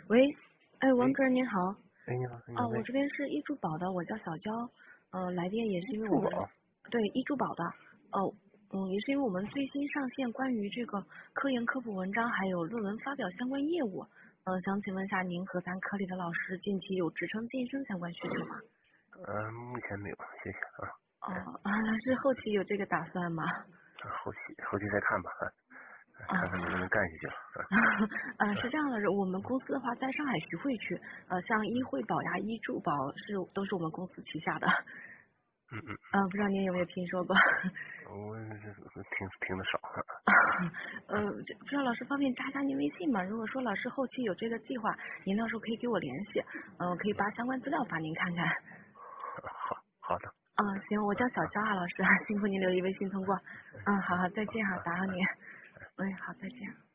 喂，哎，王喂， 主任您好。 哎，你好，你好， 我喂， 这边是易珠宝的，我叫小娇。来电也是因为我们， 珠宝， 对，易珠宝的。哦，也是因为我们最新上线关于这个科研科普文章还有论文发表相关业务。想请问一下，您和咱科里的老师近期有职称晋升相关需求吗？ 目前没有，谢谢啊。 是后期有这个打算吗？ 后期再看吧，看看能不能干下去了。 是这样的，我们公司的话在上海徐汇区，像医惠宝呀、医珠宝都是我们公司旗下的。 嗯嗯， 不知道您有没有听说过？ 我听的少。 不知道老师方便加您微信吗？如果说老师后期有这个计划，您到时候可以给我联系，可以把相关资料发您看看。 好的。 行，我叫小娇啊，老师，辛苦您留意微信通过。好，再见哈，打扰您。好，再见。